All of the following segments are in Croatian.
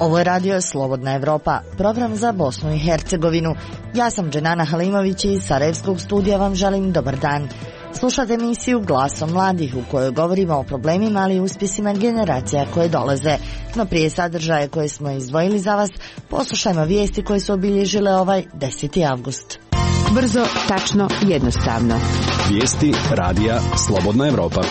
Ovo je radio Slobodna Evropa, program za Bosnu i Hercegovinu. Ja sam Dženana Halimović i iz Sarajevskog studija vam želim dobar dan. Slušate emisiju Glasom mladih u kojoj govorimo o problemima, ali i uspjesima generacija koje dolaze. No prije sadržaja koje smo izdvojili za vas, poslušajmo vijesti koje su obilježile ovaj 10. avgust. Brzo, tačno, jednostavno. Vijesti radija Slobodna Evropa.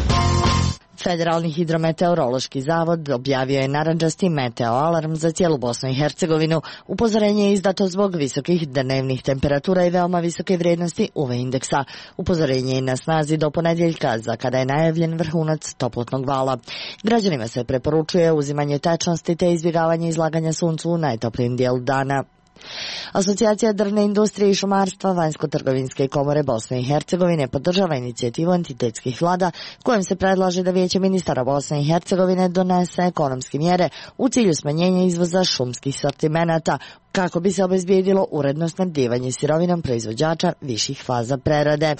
Federalni hidrometeorološki zavod objavio je narandžasti meteo alarm za cijelu Bosnu i Hercegovinu. Upozorenje je izdato zbog visokih dnevnih temperatura i veoma visoke vrijednosti UV indeksa. Upozorenje je na snazi do ponedjeljka, za kada je najavljen vrhunac toplotnog vala. Građanima se preporučuje uzimanje tečnosti te izbjegavanje izlaganja suncu u najtoplijem dijelu dana. Asocijacija drvne industrije i šumarstva Vanjsko-trgovinske komore Bosne i Hercegovine podržava inicijativu entitetskih vlada kojom se predlaže da Vijeće ministara Bosne i Hercegovine donese ekonomske mjere u cilju smanjenja izvoza šumskih sortimenata kako bi se obezbijedilo uredno snabdijevanje sirovinom proizvođača viših faza prerade.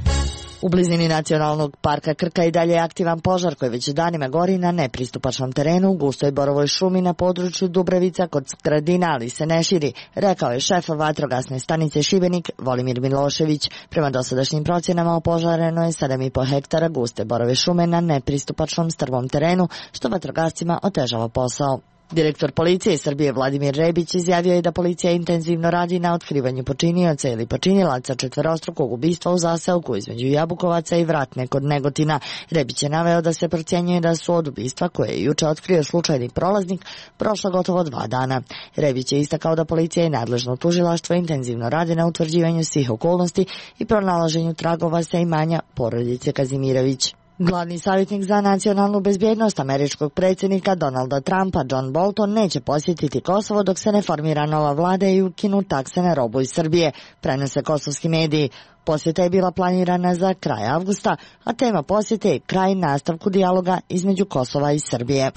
U blizini Nacionalnog parka Krka i dalje je aktivan požar koji već danima gori na nepristupačnom terenu u gustoj borovoj šumi na području Dubrevica kod Skradina, ali se ne širi, rekao je šef vatrogasne stanice Šibenik Volimir Milošević. Prema dosadašnjim procjenama opožareno je 7,5 hektara guste borove šume na nepristupačnom strvom terenu, što vatrogascima otežava posao. Direktor policije Srbije Vladimir Rebić izjavio je da policija intenzivno radi na otkrivanju počinioca ili počinilaca četverostrukog ubistva u zaseoku između Jabukovaca i Vratne kod Negotina. Rebić je naveo da se procjenjuje da su od ubistva koje je juče otkrio slučajni prolaznik prošlo gotovo 2 dana. Rebić je istakao da policija i nadležno tužilaštvo intenzivno radi na utvrđivanju svih okolnosti i pronalaženju tragova sa imanja porodice Kazimirović. Glavni savjetnik za nacionalnu bezbjednost američkog predsjednika Donalda Trumpa, John Bolton, neće posjetiti Kosovo dok se ne formira nova vlada i ukinu takse na robu iz Srbije, prenose kosovski mediji. Posjeta je bila planirana za kraj avgusta, a tema posjete je kraj nastavku dijaloga između Kosova i Srbije.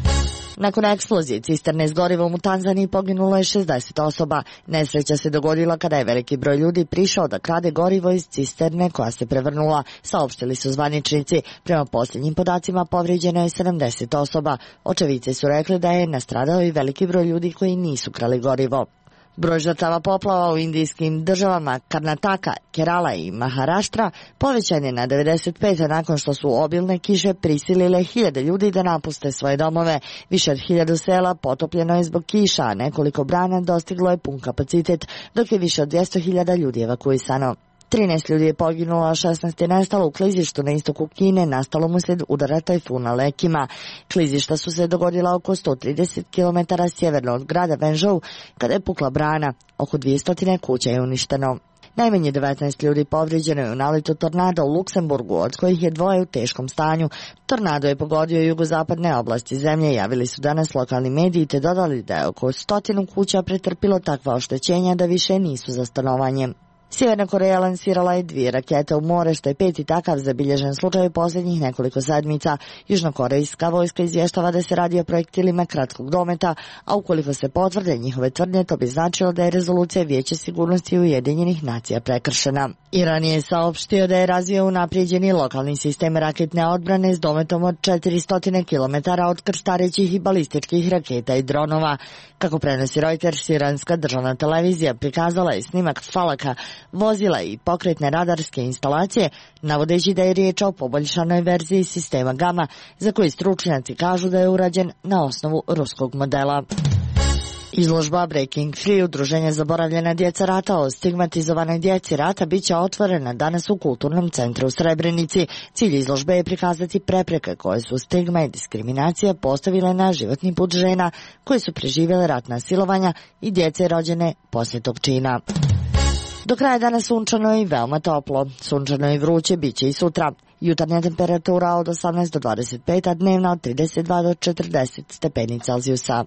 Nakon eksplozije cisterne s gorivom u Tanzaniji poginulo je 60 osoba. Nesreća se dogodila kada je veliki broj ljudi prišao da krade gorivo iz cisterne koja se prevrnula, saopštili su zvaničnici. Prema posljednjim podacima povrijeđeno je 70 osoba. Očevici su rekli da je nastradao i veliki broj ljudi koji nisu krali gorivo. Broj žrtava poplava u indijskim državama Karnataka, Kerala i Maharaštra povećan je na 95 nakon što su obilne kiše prisilile hiljade ljudi da napuste svoje domove. Više od 1000 sela potopljeno je zbog kiša, a nekoliko brana dostiglo je pun kapacitet, dok je više od 200.000 ljudi evakuisano. 13 ljudi je poginulo, a 16 je nestalo u klizištu na istoku Kine, nastalo uslijed udara tajfuna Lekima. Klizišta su se dogodila oko 130 km sjeverno od grada Wenzhou, kada je pukla brana. Oko 200 kuća je uništeno. Najmanje 19 ljudi povrijeđeno je u naletu tornada u Luksemburgu, od kojih je 2 u teškom stanju. Tornado je pogodio jugozapadne oblasti zemlje, javili su danas lokalni mediji te dodali da je oko 100 kuća pretrpilo takva oštećenja da više nisu za stanovanje. Sjeverna Koreja lansirala je 2 rakete u more, što je 5. takav zabilježen slučaj u posljednjih nekoliko sedmica. Južnokorejska vojska izvještava da se radi o projektilima kratkog dometa, a ukoliko se potvrde njihove tvrdnje, to bi značilo da je rezolucija Vijeća sigurnosti Ujedinjenih nacija prekršena. Iran je saopštio da je razvio unaprijeđeni lokalni sistem raketne odbrane s dometom od 400 km od krstarećih i balističkih raketa i dronova. Kako prenosi Reuters, iranska državna televizija prikazala je snimak Falaka, vozila i pokretne radarske instalacije, navodeći da je riječ o poboljšanoj verziji sistema Gama, za koji stručnjaci kažu da je urađen na osnovu ruskog modela. Izložba Breaking Free, udruženja Zaboravljena djeca rata o stigmatizovanoj djeci rata, bit će otvorena danas u Kulturnom centru u Srebrenici. Cilj izložbe je prikazati prepreke koje su stigma i diskriminacija postavile na životni put žena koje su preživjele ratna silovanja i djece rođene poslije tog čina. Do kraja dana sunčano i veoma toplo. Sunčano i vruće bit će i sutra. Jutarnja temperatura od 18 do 25, a dnevna od 32 do 40 stepeni Celzijusa.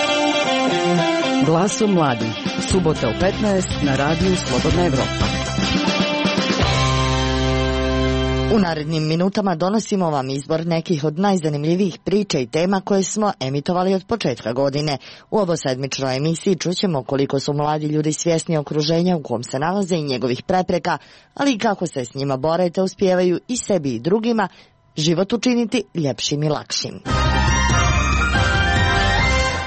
Glasom mladih. Subota u 15 na radiju Slobodna Evropa. U narednim minutama donosimo vam izbor nekih od najzanimljivijih priča i tema koje smo emitovali od početka godine. U ovo sedmičnoj emisiji čućemo koliko su mladi ljudi svjesni okruženja u kom se nalaze i njegovih prepreka, ali i kako se s njima bore te uspijevaju i sebi i drugima život učiniti ljepšim i lakšim.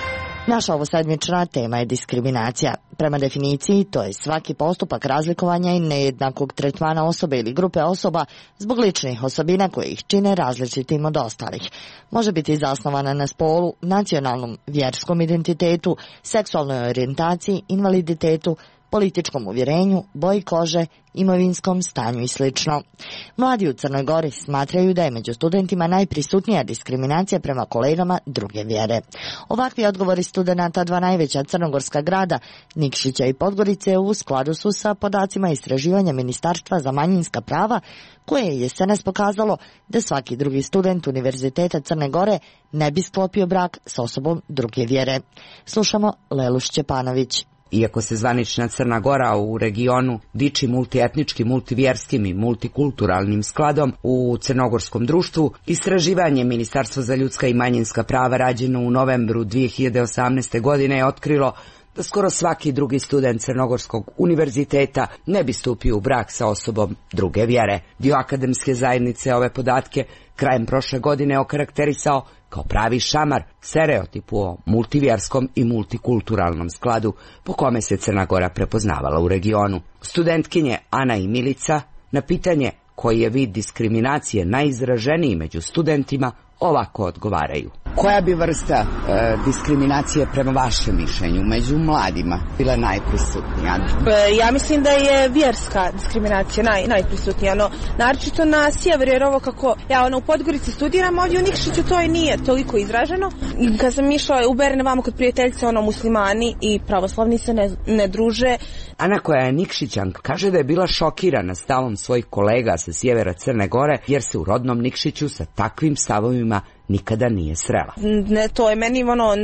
Naša ovosedmična tema je diskriminacija. Prema definiciji, to je svaki postupak razlikovanja i nejednakog tretmana osobe ili grupe osoba zbog ličnih osobina koje ih čine različitim od ostalih. Može biti zasnovana na spolu, nacionalnom, vjerskom identitetu, seksualnoj orijentaciji, invaliditetu, političkom uvjerenju, boji kože, imovinskom stanju i sl. Mladi u Crnoj Gori smatraju da je među studentima najprisutnija diskriminacija prema kolegama druge vjere. Ovakvi odgovori studenata dva najveća crnogorska grada, Nikšića i Podgorice, u skladu su sa podacima istraživanja Ministarstva za manjinska prava, koje je jesenas pokazalo da svaki drugi student Univerziteta Crne Gore ne bi sklopio brak s osobom druge vjere. Slušamo Lelu Šćepanović. Iako se zvanična Crna Gora u regionu diči multietničkim, multivjerskim i multikulturalnim skladom u crnogorskom društvu, istraživanje Ministarstva za ljudska i manjinska prava rađeno u novembru 2018. godine je otkrilo da skoro svaki drugi student Crnogorskog univerziteta ne bi stupio u brak sa osobom druge vjere. Dio akademske zajednice ove podatke krajem prošle godine okarakterisao kao pravi šamar, stereotipu o multivjerskom i multikulturalnom skladu po kome se Crna Gora prepoznavala u regionu. Studentkinje Ana i Milica na pitanje koji je vid diskriminacije najizraženiji među studentima ovako odgovaraju. Koja bi vrsta diskriminacije prema vašem mišljenju među mladima bila najprisutnija? Ja mislim da je vjerska diskriminacija najprisutnija. Naročito na sjeveru, jer ovo kako ja u Podgorici studiram, ovdje u Nikšiću to i nije toliko izraženo. Kad sam išla u Berne vamo kod prijateljice, muslimani i pravoslavni se ne druže. Ana, koja je Nikšićanka, kaže da je bila šokirana stavom svojih kolega sa sjevera Crne Gore, jer se u rodnom Nikšiću sa takvim stavovima nikada nije srela. Ne, to je meni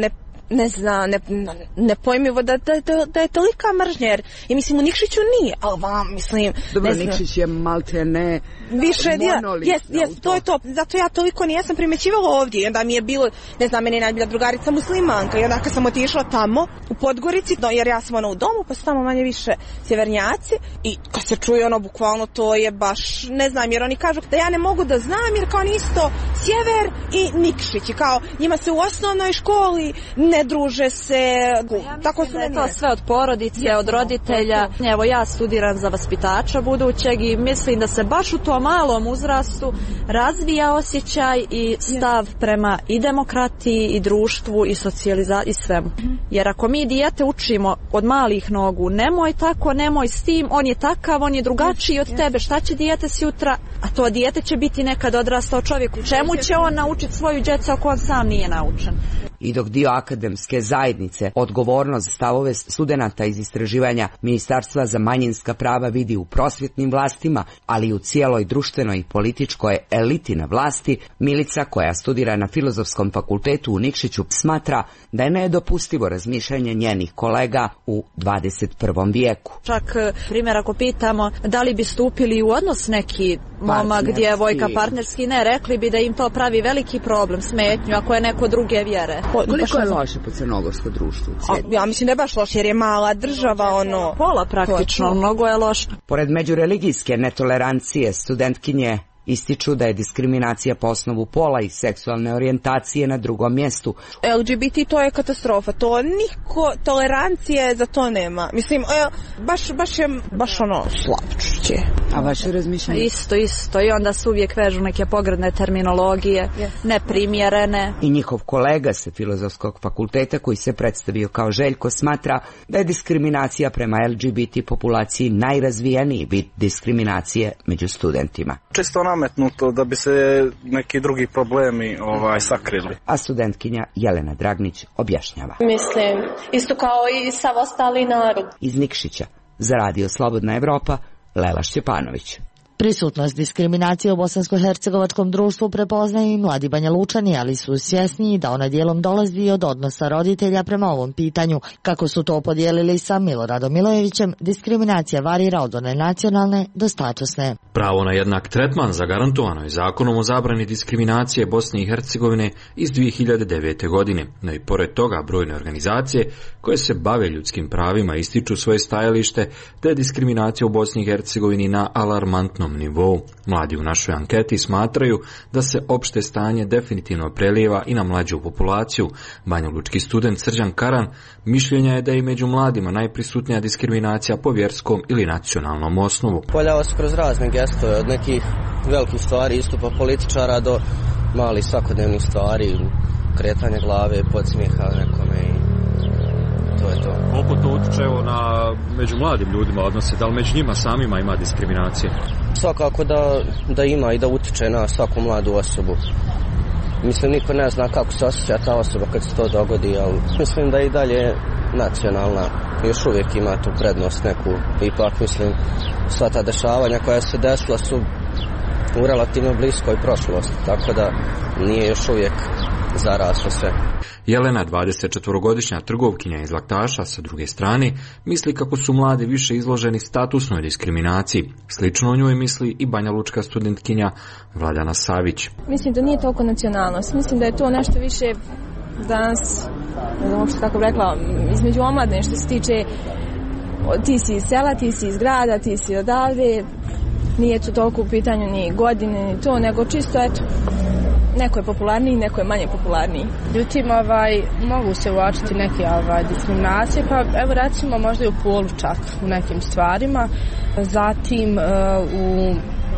nepojmivo da je tolika mržnja, jer mislim u Nikšiću nije, ali vam mislim... Dobro, Nikšić je malte ne više monolit. Jes, to je to, zato ja toliko nijesam primjećivala ovdje, i onda mi je bilo, ne znam, meni je najbolja drugarica muslimanka, i onda kad sam otišla tamo u Podgorici, jer ja sam u domu, pa su tamo manje više sjevernjaci, i kad se čuje bukvalno to je baš, ne znam, jer oni kažu da ja ne mogu da znam, jer kao isto sjever i Nikšić, i kao njima se u osnovnoj školi ne druže se, tako su to sve od porodice, od roditelja. Evo, ja studiram za vaspitača budućeg i mislim da se baš u tom malom uzrastu razvija osjećaj i stav prema i demokratiji i društvu i socijalizaciji i svemu. Jer ako mi dijete učimo od malih nogu, nemoj tako, nemoj s tim, on je takav, on je drugačiji od tebe, šta će dijete sutra, a to dijete će biti nekad odrastao čovjek. Čemu će on naučiti svoju djecu ako on sam nije naučen? I dok dio akademske zajednice odgovornost za stavove studenata iz istraživanja Ministarstva za manjinska prava vidi u prosvjetnim vlastima, ali i u cijeloj društvenoj i političkoj eliti na vlasti, Milica, koja studira na Filozofskom fakultetu u Nikšiću, smatra da je nedopustivo razmišljanje njenih kolega u 21. vijeku. Čak, primjer, ako pitamo da li bi stupili u odnos neki momak, djevojka, partnerski, ne, rekli bi da im to pravi veliki problem, smetnju, ako je neko druge vjere. Koliko je loše po crnogorsko društvu? Ja mislim da je baš loše, jer je mala država, pola praktično, mnogo je loše. Pored međureligijske netolerancije, studentkinje ističu da je diskriminacija po osnovu pola i seksualne orijentacije na drugom mjestu. LGBT to je katastrofa, to niko tolerancije za to nema. Mislim, baš slabčuće. A vaše razmišljanje? Isto, i onda se uvijek vežu neke pogrdne terminologije, neprimjerene. I njihov kolega sa Filozofskog fakulteta, koji se predstavio kao Željko, smatra da je diskriminacija prema LGBT populaciji najrazvijeniji vid diskriminacije među studentima. Čisto nametnuto da bi se neki drugi problemi sakrili. A studentkinja Jelena Dragnić objašnjava. Mislim, isto kao i sav ostali narod. Iz Nikšića, za Radio Slobodna Evropa, Lela Šćepanović. Prisutnost diskriminacije u bosansko-hercegovačkom društvu prepoznaju i mladi Banja Lučani, ali su svjesni da ona dijelom dolazi i od odnosa roditelja prema ovom pitanju. Kako su to podijelili sa Miloradom Milojevićem, diskriminacija varira od one nacionalne do statusne. Pravo na jednak tretman zagarantovano je Zakonom o zabrani diskriminacije Bosne i Hercegovine iz 2009. godine, no i pored toga brojne organizacije koje se bave ljudskim pravima ističu svoje stajalište da je diskriminacija u Bosni i Hercegovini na alarmantnom jednom nivou. Mladi u našoj anketi smatraju da se opšte stanje definitivno prelijeva i na mlađu populaciju. Banjalučki student Srđan Karan mišljenja je da je i među mladima najprisutnija diskriminacija po vjerskom ili nacionalnom osnovu. Poljava se kroz razne gestove, od nekih velikih stvari, istupa političara do malih svakodnevnih stvari, kretanje glave, podsmijeha nekome i to je to. Koliko to utječe među mladim ljudima odnose, da li među njima samima ima diskriminacije? Svakako da ima i da utječe na svaku mladu osobu. Mislim, niko ne zna kako se osjeća ta osoba kad se to dogodi, ali mislim da i dalje nacionalna još uvijek ima tu prednost neku. Ipak, mislim, sva ta dešavanja koja se desila su u relativno bliskoj prošlosti, tako da nije još uvijek zaraslo sve. Jelena, 24-godišnja trgovkinja iz Laktaša, sa druge strane, misli kako su mladi više izloženi statusnoj diskriminaciji. Slično o njoj misli i banjalučka studentkinja Vladana Savić. Mislim da nije toliko nacionalnost. Mislim da je to nešto više danas, ne znam uopšte kako rekla, između omladne što se tiče ti si iz sela, ti si iz grada, ti si odavde. Nije to toliko u pitanju ni godine, ni to, nego čisto, eto, neko je popularniji, neko je manje popularniji. Ljutim, mogu se uočiti neke diskriminacije, pa evo recimo možda i u polu čak u nekim stvarima. Zatim u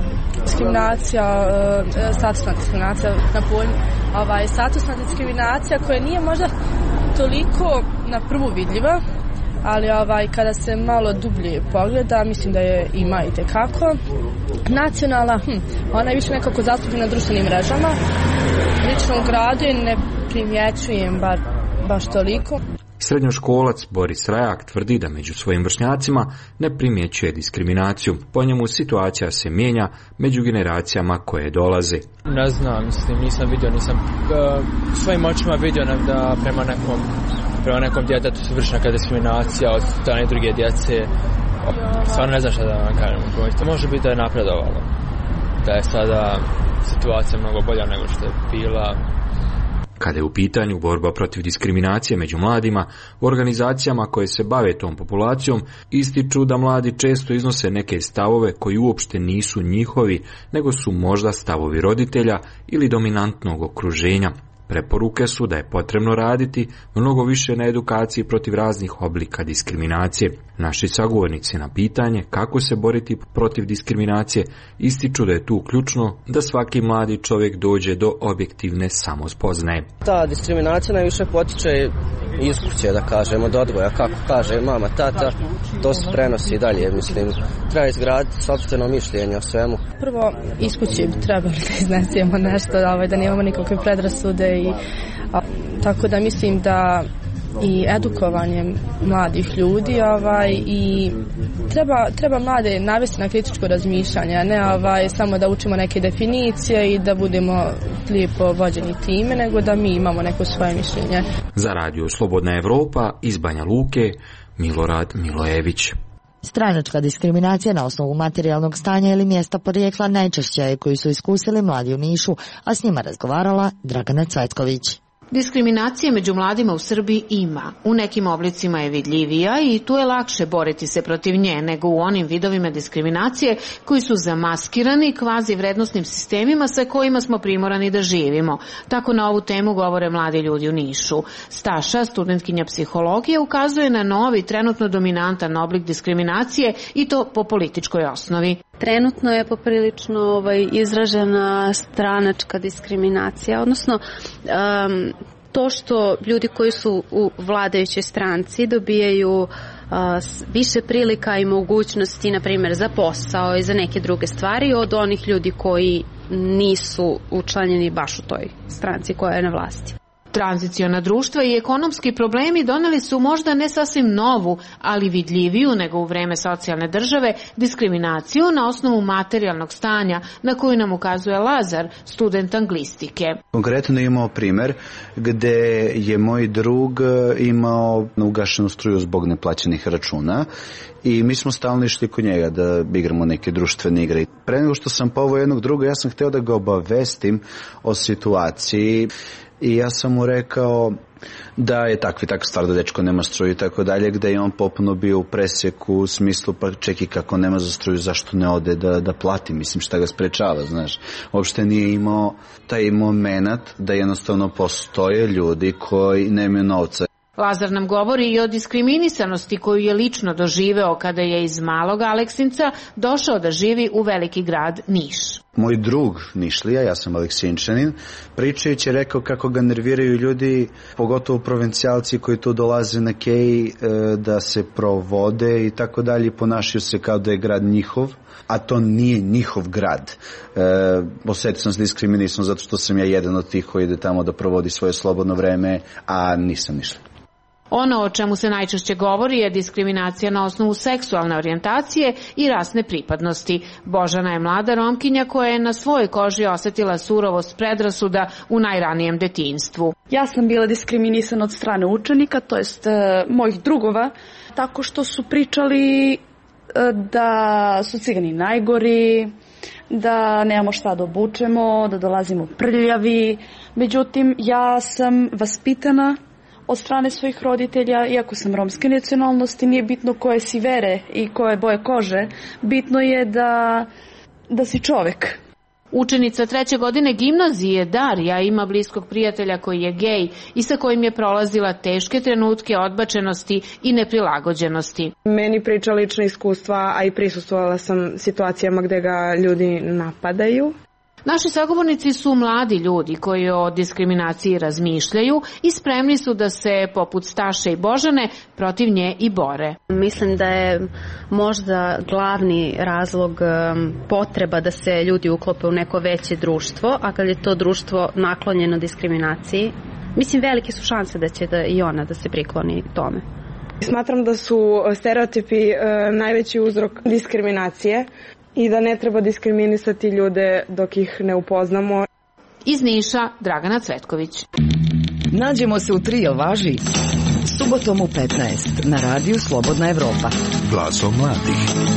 statusna diskriminacija na polju, statusna diskriminacija koja nije možda toliko na prvu vidljiva, ali kada se malo dublje pogleda, mislim da je ima i tekako. Nacionalna, ona je više nekako zastupljena na društvenim mrežama. Lično u gradu ne primjećujem baš toliko. Srednjoškolac Boris Rajak tvrdi da među svojim vršnjacima ne primjećuje diskriminaciju. Po njemu situacija se mijenja među generacijama koje dolaze. Ne znam, nisam vidio, svojim očima vidio da prema nekom djetetu se vrši neka diskriminacija od strane druge djece. Stvarno ne znam šta da vam kažem. To može biti da je napredovalo. Da je sada situacija mnogo bolja nego što je bila. Kada je u pitanju borba protiv diskriminacije među mladima, u organizacijama koje se bave tom populacijom ističu da mladi često iznose neke stavove koji uopšte nisu njihovi, nego su možda stavovi roditelja ili dominantnog okruženja. Preporuke su da je potrebno raditi mnogo više na edukaciji protiv raznih oblika diskriminacije. Naši sagovornici na pitanje kako se boriti protiv diskriminacije ističu da je tu ključno da svaki mladi čovjek dođe do objektivne samospoznaje. Ta diskriminacija najviše potiče iz kuće, da kažemo, od odgoja, kako kaže mama, tata, to se prenosi dalje, mislim, treba izgraditi sopstveno mišljenje o svemu. Prvo, iz kuće bi trebali da iznesemo nešto, da nemamo nikakve predrasude tako da mislim da i edukovanje mladih ljudi i treba mlade navesti na kritičko razmišljanje, a ne samo da učimo neke definicije i da budemo lijepo vođeni time, nego da mi imamo neko svoje mišljenje. Za Radio Slobodna Evropa iz Banja Luke, Milorad Milojević. Stranačka diskriminacija na osnovu materijalnog stanja ili mjesta porijekla najčešće je koju su iskusili mladi u Nišu, a s njima razgovarala Dragana Cvetković. Diskriminacije među mladima u Srbiji ima. U nekim oblicima je vidljivija i tu je lakše boriti se protiv nje nego u onim vidovima diskriminacije koji su zamaskirani kvazi vrednostnim sistemima sa kojima smo primorani da živimo. Tako na ovu temu govore mladi ljudi u Nišu. Staša, studentkinja psihologije, ukazuje na novi, trenutno dominantan oblik diskriminacije i to po političkoj osnovi. Trenutno je poprilično izražena stranačka diskriminacija, odnosno to što ljudi koji su u vladajućoj stranci dobijaju više prilika i mogućnosti, na primjer, za posao i za neke druge stvari od onih ljudi koji nisu učlanjeni baš u toj stranci koja je na vlasti. Tranziciona društva i ekonomski problemi doneli su možda ne sasvim novu, ali vidljiviju nego u vreme socijalne države, diskriminaciju na osnovu materijalnog stanja na koju nam ukazuje Lazar, student anglistike. Konkretno imao primjer gdje je moj drug imao ugašenu struju zbog neplaćenih računa i mi smo stalno išli kod njega da igramo neke društvene igre. Pre nego što sam poveo jednog druga, ja sam htio da ga obavestim o situaciji. I ja sam mu rekao, da je takva stvar da dečko nema struju i tako dalje, gde je on popuno bio u presjeku u smislu pa čeki kako nema za struju, zašto ne ode da plati, mislim šta ga sprečava, znaš. Uopšte nije imao taj moment da jednostavno postoje ljudi koji nemaju novca. Lazar nam govori i o diskriminisanosti koju je lično doživeo kada je iz malog Aleksinca došao da živi u veliki grad Niš. Moj drug Nišlija, ja sam Aleksinčanin, pričajući je rekao kako ga nerviraju ljudi, pogotovo provincijalci koji tu dolaze na Keji da se provode i tako dalje, ponašaju se kao da je grad njihov, a to nije njihov grad. Osjetio sam se diskriminisan zato što sam ja jedan od tih koji ide tamo da provodi svoje slobodno vreme, a nisam Nišlija. Ono o čemu se najčešće govori je diskriminacija na osnovu seksualne orijentacije i rasne pripadnosti. Božana je mlada Romkinja koja je na svojoj koži osjetila surovost predrasuda u najranijem detinjstvu. Ja sam bila diskriminisana od strane učenika, to jest mojih drugova, tako što su pričali da su cigani najgori, da nemamo šta da obučemo, da dolazimo prljavi. Međutim, ja sam vaspitana od strane svojih roditelja, iako sam romske nacionalnosti, nije bitno koje si vere i koje boje kože, bitno je da si čovek. Učenica 3. godine gimnazije Darija ima bliskog prijatelja koji je gej i sa kojim je prolazila teške trenutke odbačenosti i neprilagođenosti. Meni priča lična iskustva, a i prisustvovala sam situacijama gde ga ljudi napadaju. Naši sagovornici su mladi ljudi koji o diskriminaciji razmišljaju i spremni su da se, poput Staše i Božane, protiv nje i bore. Mislim da je možda glavni razlog potreba da se ljudi uklope u neko veće društvo, a kad je to društvo naklonjeno diskriminaciji, mislim velike su šanse da će i ona da se prikloni tome. Smatram da su stereotipi najveći uzrok diskriminacije i da ne treba diskriminisati ljude dok ih ne upoznamo. Iz Niša, Dragana Cvetković. Nađemo se u Trio važi subotom u 15 na radiju Slobodna Evropa. Glasom mladih.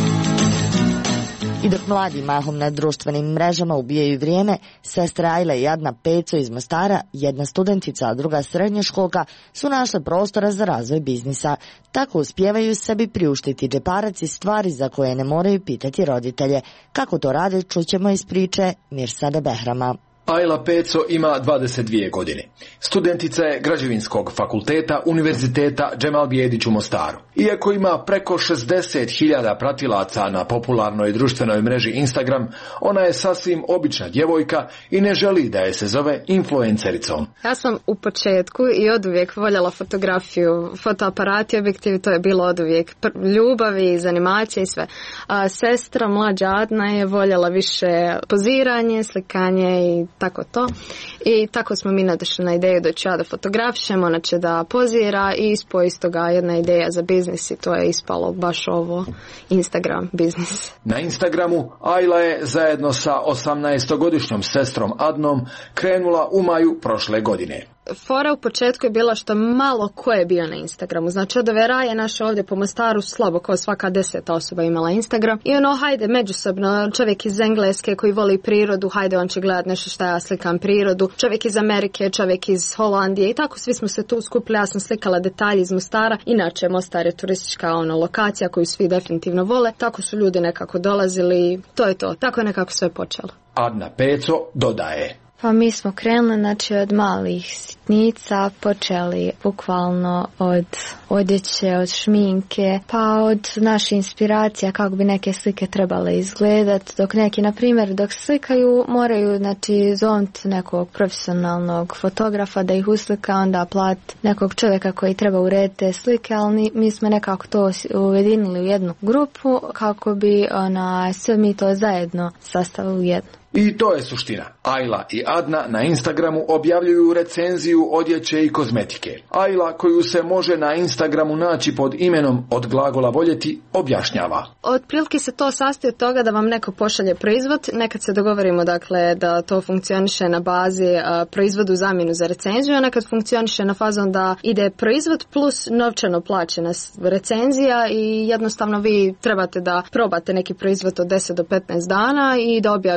I dok mladi mahom na društvenim mrežama ubijaju vrijeme, sestra Ajla i Adna Peco iz Mostara, jedna studentica, a druga srednjoškolka, su našle prostora za razvoj biznisa. Tako uspijevaju sebi priuštiti džeparac i stvari za koje ne moraju pitati roditelje. Kako to rade, čućemo iz priče Mirsade Behrama. Ajla Peco ima 22 godine. Studentica je Građevinskog fakulteta Univerziteta Džemal Bijedić u Mostaru. Iako ima preko 60.000 pratilaca na popularnoj društvenoj mreži Instagram, ona je sasvim obična djevojka i ne želi da je se zove influencericom. Ja sam u početku i oduvijek voljela fotografiju, fotoaparati, objektivi, to je bilo oduvijek ljubavi, zanimacija i sve. A sestra mlađa Adna je voljela više poziranje, slikanje i tako to. I tako smo mi nadošli na ideju da ću ja da fotografišem, ona će da pozira i ispo iz toga jedna ideja za biznis i to je ispalo baš ovo Instagram biznis. Na Instagramu Ajla je zajedno sa 18-godišnjom sestrom Adnom krenula u maju prošle godine. Fora u početku je bila što malo ko je bio na Instagramu. Znači od ove raje naše ovdje po Mostaru slabo kao svaka 10 osoba imala Instagram. I hajde međusobno, čovjek iz Engleske koji voli prirodu, hajde on će gledati nešto što ja slikam prirodu. Čovjek iz Amerike, čovjek iz Holandije i tako svi smo se tu skupili. Ja sam slikala detalje iz Mostara. Inače Mostar je turistička lokacija koju svi definitivno vole. Tako su ljudi nekako dolazili. To je to. Tako je nekako sve počelo. Adna Peco dodaje. Pa mi smo krenuli, znači od malih sitnica, počeli bukvalno od odjeće, od šminke, pa od naše inspiracija kako bi neke slike trebale izgledati, dok neki, na primjer, dok slikaju moraju, znači, zovniti nekog profesionalnog fotografa da ih uslika, onda plati nekog čovjeka koji treba urediti te slike, ali mi smo nekako to ujedinili u jednu grupu kako bi sve mi to zajedno sastavili u jednu. I to je suština. Ajla i Adna na Instagramu objavljuju recenziju odjeće i kozmetike. Ajla, koju se može na Instagramu naći pod imenom od glagola voljeti, objašnjava. Otprilike se to sastoji od toga da vam neko pošalje proizvod, nekad se dogovorimo dakle da to funkcioniše na bazi proizvodu zamjenu za recenziju, a nekad funkcioniše na fazon da ide proizvod plus novčano plaćena recenzija i jednostavno vi trebate da probate neki proizvod od 10 do 15 dana i da objavite od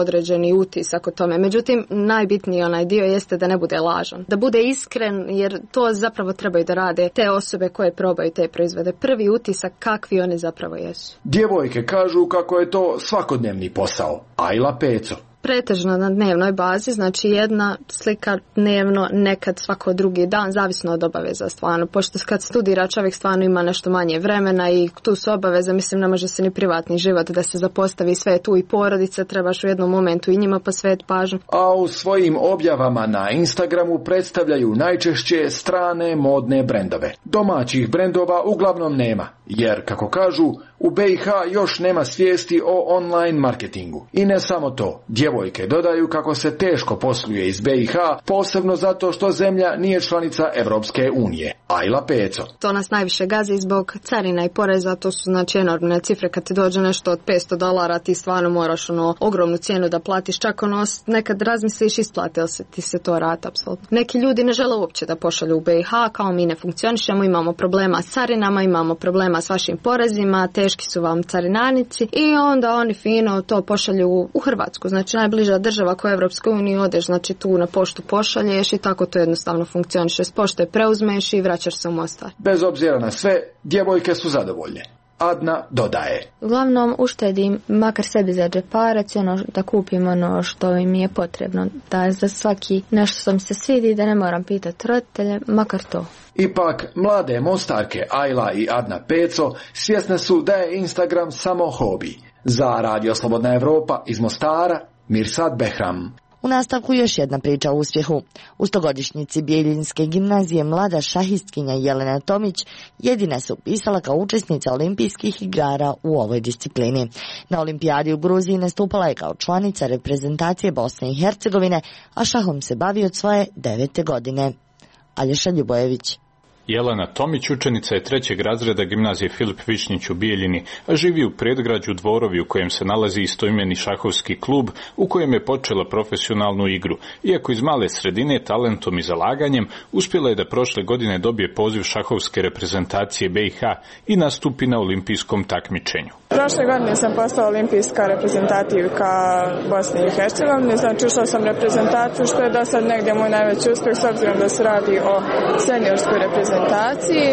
određeni utisak o tome. Međutim, najbitniji onaj dio jeste da ne bude lažan. Da bude iskren, jer to zapravo trebaju da rade te osobe koje probaju te proizvode. Prvi utisak kakvi oni zapravo jesu. Djevojke kažu kako je to svakodnevni posao. Ajla Peco. Pretežno na dnevnoj bazi, znači jedna slika dnevno, nekad svako drugi dan, zavisno od obaveza stvarno. Pošto kad studira čovjek stvarno ima nešto manje vremena i tu su obaveze, mislim ne može se ni privatni život da se zapostavi, sve je tu i porodica, trebaš u jednom momentu i njima posvetiti pažnju. A u svojim objavama na Instagramu predstavljaju najčešće strane modne brendove. Domaćih brendova uglavnom nema, jer kako kažu, u BiH još nema svijesti o online marketingu. I ne samo to, djevojke dodaju kako se teško posluje iz BiH, posebno zato što zemlja nije članica Evropske unije. Ajla Peco. To nas najviše gazi zbog carina i poreza, to su znači enormne cifre. Kad ti dođe nešto od $500, ti stvarno moraš ogromnu cijenu da platiš, čak nekad razmisliš isplati li se ti se to rata, apsolutno. Neki ljudi ne žele uopće da pošalju u BiH, kao mi ne funkcionišemo, imamo problema s carinama, imamo problema s vašim porezima, teški su vam carinarnici i onda oni fino to pošalju u Hrvatsku. Znači najbliža država koja je Evropskoj uniji, odeš znači tu na poštu pošalješ i tako to jednostavno funkcioniše. S pošte preuzmeš i vraćaš se u Mostar. Bez obzira na sve, djevojke su zadovoljne. Adna dodaje. Uglavnom uštedim makar sebi za džeparac, da kupim ono što mi je potrebno. Da za svaki nešto što mi se svidi, da ne moram pitati roditelje, makar to. Ipak, mlade Mostarke Ajla i Adna Peco svjesne su da je Instagram samo hobi. Za Radio Slobodna Evropa iz Mostara, Mirsad Behram. U nastavku još jedna priča o uspjehu. U 100-godišnjici Bijeljinske gimnazije mlada šahistkinja Jelena Tomić jedina se upisala kao učesnica olimpijskih igara u ovoj disciplini. Na olimpijadi u Gruziji nastupala je kao članica reprezentacije Bosne i Hercegovine, a šahom se bavi od svoje 9. godine. Aljoša Ljubojević. Jelena Tomić učenica je 3. razreda gimnazije Filip Višnjić u Bijeljini, a živi u predgrađu Dvorovi u kojem se nalazi istoimeni šahovski klub u kojem je počela profesionalnu igru. Iako iz male sredine, talentom i zalaganjem, uspjela je da prošle godine dobije poziv šahovske reprezentacije BiH i nastupi na olimpijskom takmičenju. Prošle godine sam postala olimpijska reprezentativka Bosne i Hercegovine, znači ušla sam reprezentaciju, što je do sad negdje moj najveći uspjeh, s obzirom da se radi o seniorskoj reprezentaciji.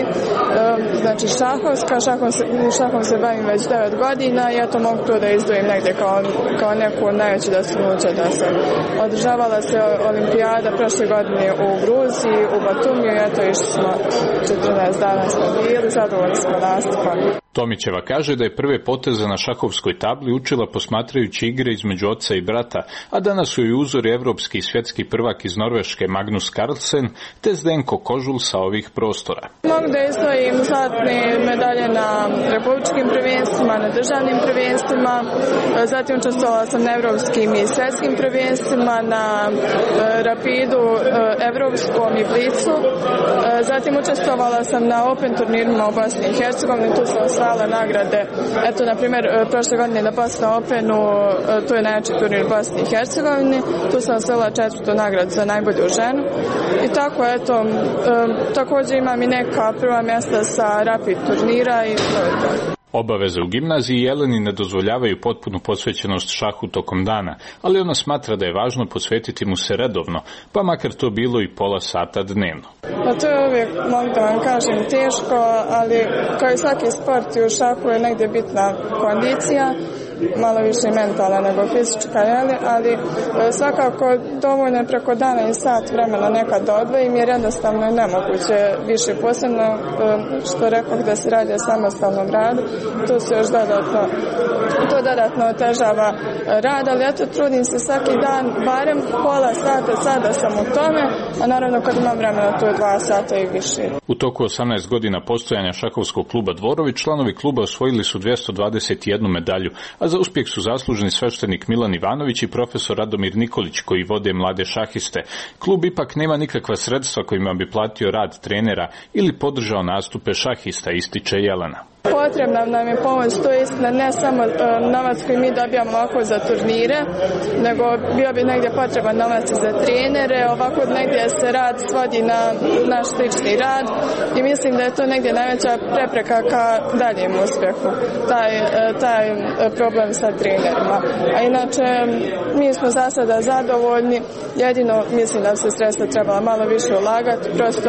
Znači šahom se bavim već 9 godina i eto mogu to da izdvojim negdje kao neku od najvećih dostignuća da sam. Održavala se olimpijada prošle godine u Gruziji, u Batumiju i eto išli smo 14 dana smo bili, zadovoljni smo nastupom. Tomićeva kaže da je prve poteze na šahovskoj tabli učila posmatrajući igre između oca i brata, a danas su joj uzori evropski i svjetski prvak iz Norveške Magnus Carlsen te Zdenko Kožul sa ovih prostora. Mogu da izdvojim zlatne medalje na republičkim prvenstvima, na državnim prvenstvima, zatim učestvovala sam na evropskim i svjetskim prvenstvima, na rapidu evropskom i blicu, zatim učestvovala sam na Open turnirima u Bosni i Hercegovini, tu sam osvajala nagrade. Eto, na primjer, prošle godine na Bosna Openu, to je najjači turnir u Bosni i Hercegovini, tu sam osvojila 4. nagradu za najbolju ženu. I tako, eto, također imam i neka prva mjesta sa rapid turnira i to je to. Obaveze u gimnaziji Jeleni ne dozvoljavaju potpunu posvećenost šahu tokom dana, ali ona smatra da je važno posvetiti mu se redovno, pa makar to bilo i pola sata dnevno. To je uvijek, mogu da vam kažem, teško, ali kao i svaki sport i u šahu je negdje bitna kondicija, malo više mentalna nego fizička, ali svakako dovoljno je preko dana i sat vremena nekad da odvojim, jer jednostavno je nemoguće više, posebno što rekao da se radi o samostalnom radu, to se još dodatno otežava rad, ali eto trudim se svaki dan, barem pola sata, sada sam u tome, a naravno kad imam vremena to je 2 sata i više. U toku 18 godina postojanja šahovskog kluba Dvorovi, članovi kluba osvojili su 221 medalju, a za uspjeh su zaslužni sveštenik Milan Ivanović i profesor Radomir Nikolić koji vode mlade šahiste. Klub ipak nema nikakva sredstva kojima bi platio rad trenera ili podržao nastupe šahista, ističe Jelena. Potrebna nam je pomoć, to je istina, ne samo novac koji mi dobijamo ovako za turnire, nego bio bi negdje potreban novac za trenere, ovako negdje se rad svodi na naš slični rad i mislim da je to negdje najveća prepreka ka daljem uspjehu, taj problem sa trenerima. A inače, mi smo za sada zadovoljni, jedino mislim da se sredstva trebala malo više ulagati,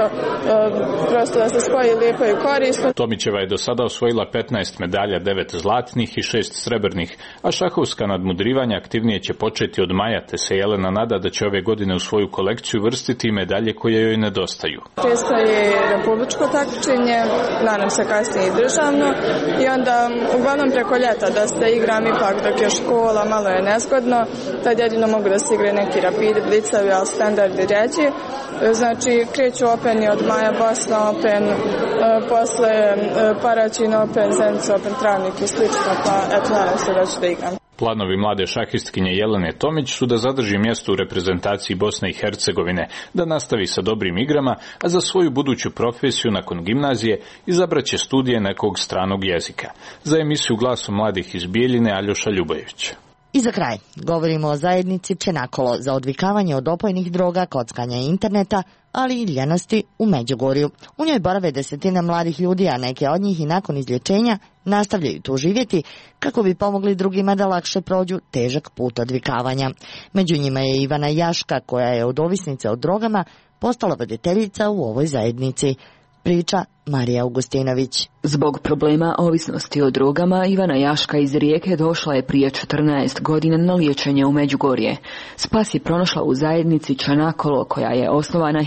prosto da se spoji lijepo i korisno. Tomićeva je do sada osvojila 15 medalja, 9 zlatnih i 6 srebrnih, a šahovska nadmudrivanja aktivnije će početi od maja, te se Jelena nada da će ove godine u svoju kolekciju vrstiti medalje koje joj nedostaju. Često je republičko takmičenje, nadam se kasnije i državno, i onda uglavnom preko ljeta da se igram ipak dok je škola, malo je nezgodno, tad jedino mogu da se igraju neki rapidi, blicavi, ali standardi reći. Znači, kreću Openi od maja, Bosna Open, posle Paraćin Open, Zenica Open, Travnik i slično, pa eto, nadam se da ću da igram. Planovi mlade šahistkinje Jelene Tomić su da zadrži mjesto u reprezentaciji Bosne i Hercegovine, da nastavi sa dobrim igrama, a za svoju buduću profesiju nakon gimnazije izabraće studije nekog stranog jezika. Za emisiju Glasom mladih iz Bijeljine Aljoša Ljubojević. I za kraj, govorimo o zajednici Čenakolo za odvikavanje od opojnih droga, kockanja i interneta, ali i ljenosti u Međugorju. U njoj borave desetine mladih ljudi, a neke od njih i nakon izlječenja nastavljaju tu živjeti kako bi pomogli drugima da lakše prođu težak put odvikavanja. Među njima je Ivana Jaška, koja je od ovisnice o drogama postala voditeljica u ovoj zajednici. Priča Marija Augustinović. Zbog problema ovisnosti o drogama, Ivana Jaška iz Rijeke došla je prije 14 godina na liječenje u Međugorje. Spas je pronašla u zajednici Čanakolo, koja je osnovana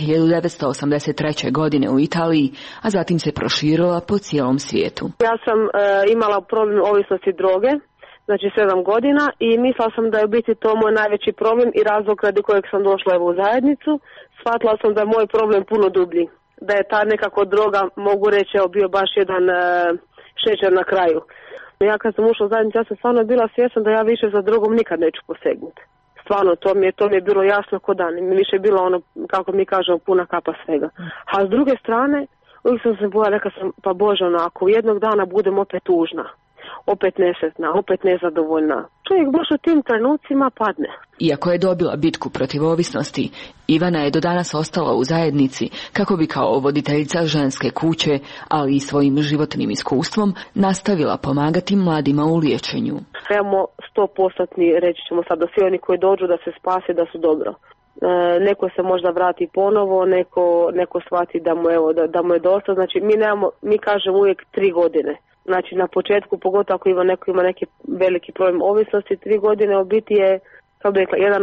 1983. godine u Italiji, a zatim se proširila po cijelom svijetu. Ja sam imala problem ovisnosti droge, znači 7 godina, i mislila sam da je u biti to moj najveći problem i razlog radi kojeg sam došla u zajednicu. Shvatila sam da je moj problem puno dublji, da je ta nekako droga, mogu reći, bio baš jedan šećer na kraju. Ja kad sam ušla u zajednicu, ja sam stvarno bila svjesna da ja više za drogom nikad neću posegnuti. Stvarno, to mi je bilo jasno ko dan. Mi više je bilo ono, kako mi kažemo, puna kapa svega. A s druge strane, uvijek sam se bojala, rekla sam, pa Bože, ako jednog dana budem opet tužna, opet nesretna, opet nezadovoljna, čovjek baš u tim trenucima padne. Iako je dobila bitku protiv ovisnosti, Ivana je do danas ostala u zajednici kako bi kao voditeljica ženske kuće, ali i svojim životnim iskustvom, nastavila pomagati mladima u liječenju. Trebamo 100% reći ćemo sad da svi oni koji dođu da se spase, da su dobro. Neko se možda vrati ponovo, neko shvati da mu je dosta. Znači mi kažemo uvijek 3 godine. Znači na početku, pogotovo ako neko ima neki veliki problem ovisnosti, 3 godine u biti je, kao bi rekla, jedan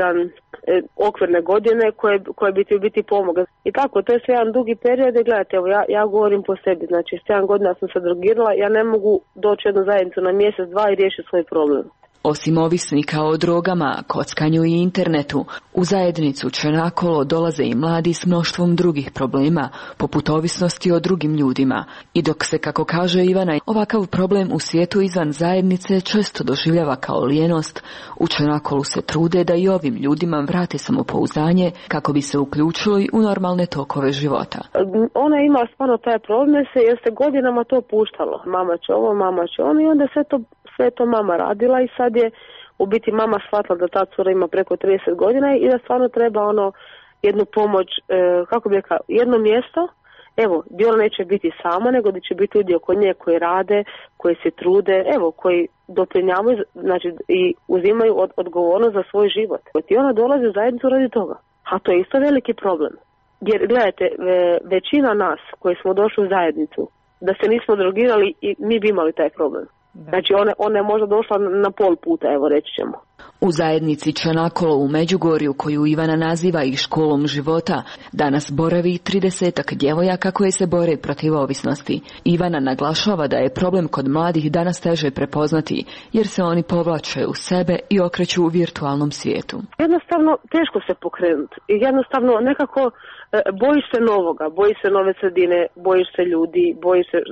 okvirne godine koje bi ti u biti pomogla. I tako, to je sve jedan dugi period i gledajte, evo ja govorim po sebi, znači 7 godina sam se drogirala, ja ne mogu doći jednu zajednicu na mjesec, 2 i riješiti svoj problem. Osim ovisnika o drogama, kockanju i internetu, u zajednicu Čenakolo dolaze i mladi s mnoštvom drugih problema, poput ovisnosti o drugim ljudima. I dok se, kako kaže Ivana, ovakav problem u svijetu izvan zajednice često doživljava kao lijenost, u Čenakolu se trude da i ovim ljudima vrate samopouzdanje kako bi se uključili u normalne tokove života. Ona ima stvarno taj problem jer se godinama to puštalo. Mama će ovo, mama će ono, i onda sve to mama radila i sad je u biti mama shvatila da ta cura ima preko 30 godina i da stvarno treba jednu pomoć, kako bi rekla, jedno mjesto, evo, gdje ona neće biti sama, nego da će biti ljudi oko nje koji rade, koji se trude, evo, koji doprinjavaju, znači i uzimaju odgovornost za svoj život. I ona dolazi u zajednicu radi toga. A to je isto veliki problem. Jer, gledajte, većina nas koji smo došli u zajednicu, da se nismo drogirali i mi bi imali taj problem. Znači ona je možda došla na pol puta, evo reći ćemo. U zajednici Čanakolo u Međugorju, koju Ivana naziva i školom života, danas boravi 30-ak djevojaka koje se bore protiv ovisnosti. Ivana naglašava da je problem kod mladih danas teže prepoznati, jer se oni povlače u sebe i okreću u virtualnom svijetu. Jednostavno teško se pokrenuti i jednostavno nekako bojiš se novoga, bojiš se nove sredine, bojiš se ljudi, bojiš se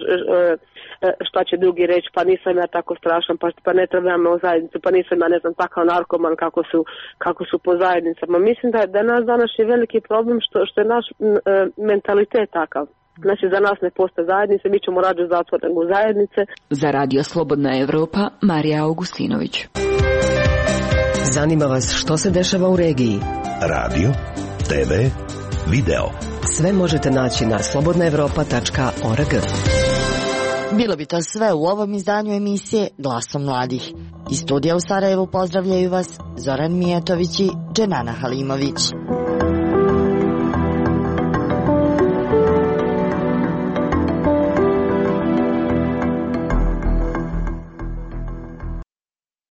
šta će drugi reći, pa nisam ja tako strašan, pa ne trebam me u zajednicu, pa nisam ja, ne znam, takav narkoman kako su po zajednicama. Mislim da nas danas je veliki problem što je naš mentalitet takav. Znači za nas ne postoje zajednice, mi ćemo rađe zatvor nego zajednice. Za Radio Slobodna Evropa, Marija Augustinović. Zanima vas što se dešava u regiji? Radio, TV, video. Sve možete naći na slobodnaevropa.org. Bilo bi to sve u ovom izdanju emisije Glasom mladih. Iz studija u Sarajevu pozdravljaju vas Zoran Mijatović i Dženana Halimović.